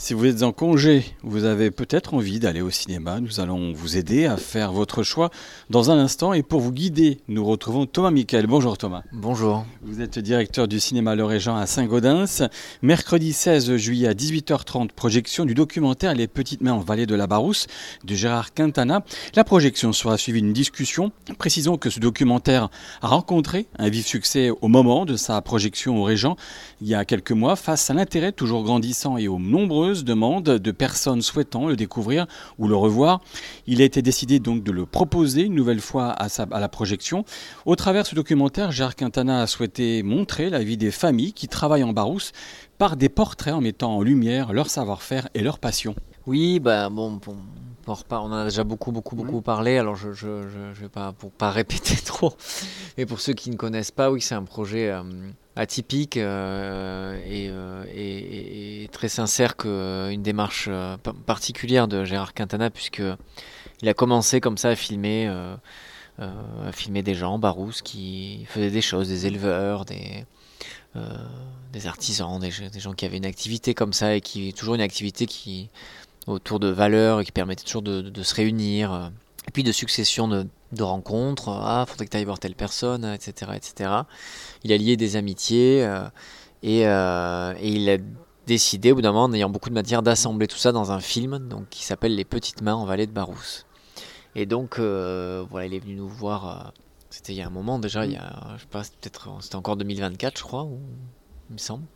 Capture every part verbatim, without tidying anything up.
Si vous êtes en congé, vous avez peut-être envie d'aller au cinéma. Nous allons vous aider à faire votre choix dans un instant. Et pour vous guider, nous retrouvons Thomas Michael. Bonjour Thomas. Bonjour. Vous êtes directeur du cinéma Le Régent à Saint-Gaudens. Mercredi seize juillet à dix-huit heures trente, projection du documentaire Les Petites Mains en Vallée de la Barousse de Gérard Quintana. La projection sera suivie d'une discussion. Précisons que ce documentaire a rencontré un vif succès au moment de sa projection au Régent il y a quelques mois, face à l'intérêt toujours grandissant et aux nombreuses demandes de personnes souhaitant le découvrir ou le revoir. Il a été décidé donc de le proposer une nouvelle fois à, sa, à la projection. Au travers de ce documentaire, Gérard Quintana a souhaité montrer la vie des familles qui travaillent en Barousse par des portraits en mettant en lumière leur savoir-faire et leur passion. Oui, bah bon, bon on en a déjà beaucoup, beaucoup, beaucoup parlé. Alors je, je, je, je vais pas pour pas répéter trop, mais pour ceux qui ne connaissent pas, oui, c'est un projet euh, atypique euh, et, euh, et, et très sincère, que une démarche euh, particulière de Gérard Quintana, puisque il a commencé comme ça à filmer, euh, euh, à filmer des gens en Barousse qui faisaient des choses, des éleveurs, des euh, des artisans, des, des gens qui avaient une activité comme ça et qui toujours une activité qui autour de valeurs et qui permettait toujours de, de, de se réunir, et puis de succession de, de rencontres. Ah, faudrait que tu ailles voir telle personne, et cetera, et cetera. Il a lié des amitiés euh, et, euh, et il a décidé, au bout d'un moment, en ayant beaucoup de matière, d'assembler tout ça dans un film donc, qui s'appelle Les Petites Mains en Vallée de Barousse. Et donc, euh, voilà, il est venu nous voir, euh, c'était il y a un moment déjà, il y a, je sais pas, c'était peut-être, c'était encore deux mille vingt-quatre, je crois, ou, il me semble.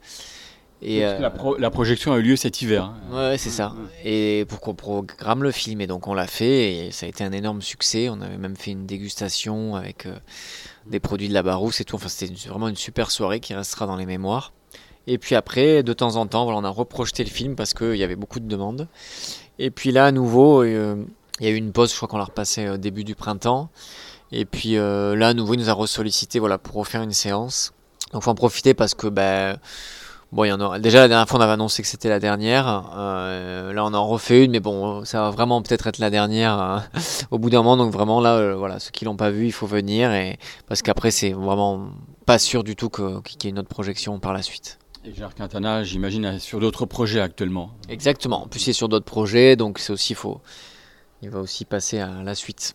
Et euh, la, pro- la projection a eu lieu cet hiver. Hein. Ouais, c'est ça. Et pour qu'on programme le film, et donc on l'a fait, et ça a été un énorme succès. On avait même fait une dégustation avec euh, des produits de la Barousse et tout. Enfin, c'était une, vraiment une super soirée qui restera dans les mémoires. Et puis après, de temps en temps, voilà, on a reprojeté le film parce qu'il y avait beaucoup de demandes. Et puis là, à nouveau, euh, il y a eu une pause, je crois qu'on l'a repassé au début du printemps. Et puis euh, là, à nouveau, il nous a ressollicité, voilà, pour refaire une séance. Donc, faut en profiter parce que, ben... Bon, il y en a... Déjà, la dernière fois, on avait annoncé que c'était la dernière. Euh, là, on en refait une, mais bon, ça va vraiment peut-être être la dernière hein, au bout d'un moment. Donc vraiment, là, euh, voilà, ceux qui l'ont pas vu, il faut venir. Et... Parce qu'après, c'est vraiment pas sûr du tout que... qu'il y ait une autre projection par la suite. Et Gérard Quintana, j'imagine, est sur d'autres projets actuellement. Exactement. En plus, il est sur d'autres projets, donc c'est aussi faux. Il va aussi passer à la suite.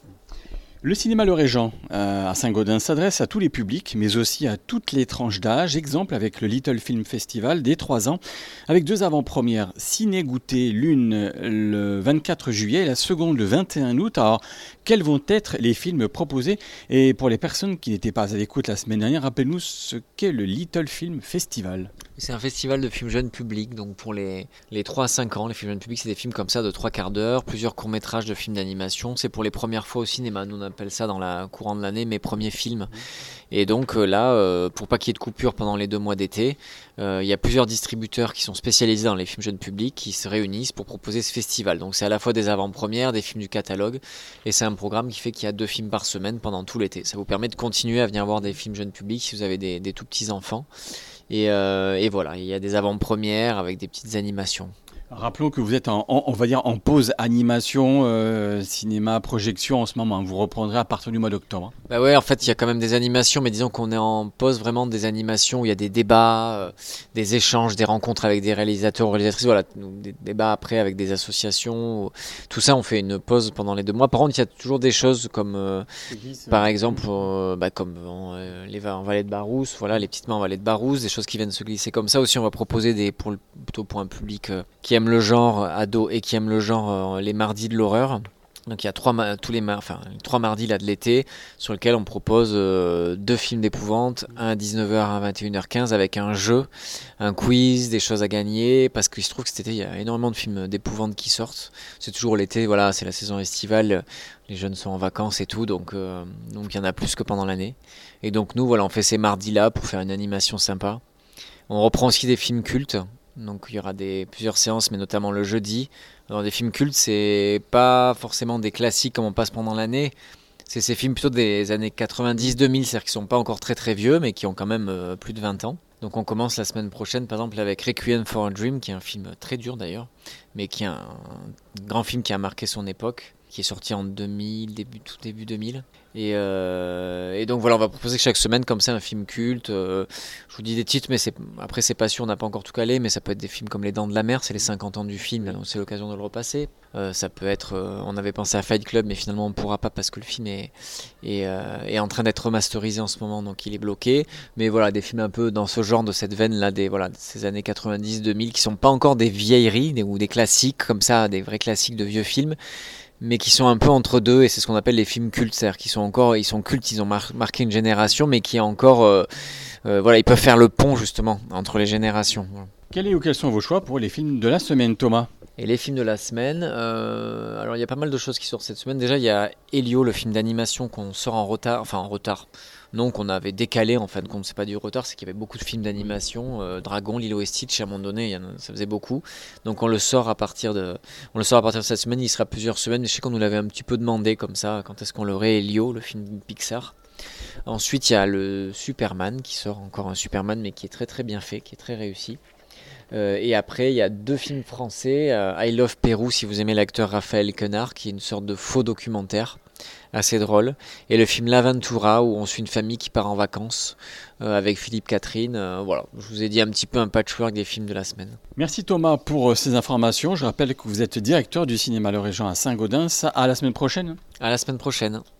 Le cinéma Le Régent euh, à Saint-Gaudens s'adresse à tous les publics, mais aussi à toutes les tranches d'âge. Exemple avec le Little Film Festival dès trois ans, avec deux avant-premières ciné-goûtées, l'une le vingt-quatre juillet et la seconde le vingt et un août. Alors, quels vont être les films proposés? Et pour les personnes qui n'étaient pas à l'écoute la semaine dernière, rappelez-nous ce qu'est le Little Film Festival. C'est un festival de films jeunes publics, donc pour les, les trois à cinq ans, les films jeunes publics, c'est des films comme ça de trois quarts d'heure, plusieurs courts-métrages de films d'animation. C'est pour les premières fois au cinéma, nous on appelle ça dans la courant de l'année mes premiers films. Et donc euh, là, euh, pour pas qu'il y ait de coupure pendant les deux mois d'été, euh, il y a plusieurs distributeurs qui sont spécialisés dans les films jeunes publics qui se réunissent pour proposer ce festival. Donc c'est à la fois des avant-premières, des films du catalogue, et c'est un programme qui fait qu'il y a deux films par semaine pendant tout l'été. Ça vous permet de continuer à venir voir des films jeunes publics si vous avez des, des tout petits enfants. Et, euh, et voilà, il y a des avant-premières avec des petites animations. Rappelons que vous êtes en, en, on va dire en pause animation, euh, cinéma, projection en ce moment. Vous reprendrez à partir du mois d'octobre. Bah ouais, en fait, il y a quand même des animations, mais disons qu'on est en pause vraiment des animations où il y a des débats, euh, des échanges, des rencontres avec des réalisateurs ou réalisatrices, voilà, des débats après avec des associations. Tout ça, on fait une pause pendant les deux mois. Par contre, il y a toujours des choses comme, euh, par exemple, euh, bah, comme euh, les en Vallée de Barousse, voilà, les petites mains en Vallée de Barousse, des choses qui viennent se glisser comme ça. Aussi, on va proposer des, pour le, plutôt pour un public euh, qui aime le genre ado et qui aime le genre euh, les mardis de l'horreur. Donc il y a trois ma- tous les mar- enfin trois mardis là de l'été sur lesquels on propose euh, deux films d'épouvante, un à dix-neuf heures, un à vingt et une heures quinze avec un jeu, un quiz, des choses à gagner parce qu'il se trouve que cet été il y a énormément de films d'épouvante qui sortent. C'est toujours l'été, voilà, c'est la saison estivale, les jeunes sont en vacances et tout, donc euh, donc il y en a plus que pendant l'année. Et donc nous voilà, on fait ces mardis là pour faire une animation sympa. On reprend aussi des films cultes. Donc il y aura des, plusieurs séances, mais notamment le jeudi. Alors des films cultes, c'est pas forcément des classiques comme on passe pendant l'année. C'est ces films plutôt des années quatre-vingt-dix deux mille, c'est-à-dire qui sont pas encore très très vieux, mais qui ont quand même euh, plus de vingt ans. Donc on commence la semaine prochaine, par exemple, avec Requiem for a Dream, qui est un film très dur d'ailleurs, mais qui est un, un grand film qui a marqué son époque, qui est sorti en deux mille, début, tout début deux mille. Et, euh, et donc voilà, on va proposer chaque semaine comme ça un film culte. Euh, je vous dis des titres, mais c'est, après c'est pas sûr, on n'a pas encore tout calé, mais ça peut être des films comme Les Dents de la Mer, c'est les cinquante ans du film, donc c'est l'occasion de le repasser. Euh, ça peut être, euh, on avait pensé à Fight Club, mais finalement on ne pourra pas parce que le film est, est, euh, est en train d'être remasterisé en ce moment, donc il est bloqué. Mais voilà, des films un peu dans ce genre, de cette veine-là, des, voilà, de ces années quatre-vingt-dix deux mille, qui sont pas encore des vieilleries des, ou des classiques comme ça, des vrais classiques de vieux films, mais qui sont un peu entre deux, et c'est ce qu'on appelle les films cultes, c'est-à-dire qu'ils sont encore, ils sont cultes, ils ont mar- marqué une génération, mais qui est encore, euh, euh, voilà, ils peuvent faire le pont justement entre les générations. Voilà. Quel est ou quels sont vos choix pour les films de la semaine, Thomas ? Et les films de la semaine, euh, alors il y a pas mal de choses qui sortent cette semaine. Déjà, il y a Elio, le film d'animation qu'on sort en retard, enfin en retard, non, qu'on avait décalé en fin de compte. C'est pas du retard, c'est qu'il y avait beaucoup de films d'animation, euh, Dragon, Lilo et Stitch, à un moment donné, il y en a, ça faisait beaucoup. Donc on le sort à partir de, on le sort à partir de cette semaine. Il sera plusieurs semaines, mais je sais qu'on nous l'avait un petit peu demandé comme ça. Quand est-ce qu'on l'aurait, Elio, le film Pixar. Ensuite, il y a le Superman qui sort, encore un Superman, mais qui est très très bien fait, qui est très réussi. Euh, et après, il y a deux films français. Euh, I Love Pérou, si vous aimez l'acteur Raphaël Quenard, qui est une sorte de faux documentaire, assez drôle. Et le film L'Aventura, où on suit une famille qui part en vacances euh, avec Philippe Catherine. Euh, voilà, je vous ai dit un petit peu un patchwork des films de la semaine. Merci Thomas pour ces informations. Je rappelle que vous êtes directeur du cinéma Le Régent à Saint-Gaudens. À la semaine prochaine. À la semaine prochaine.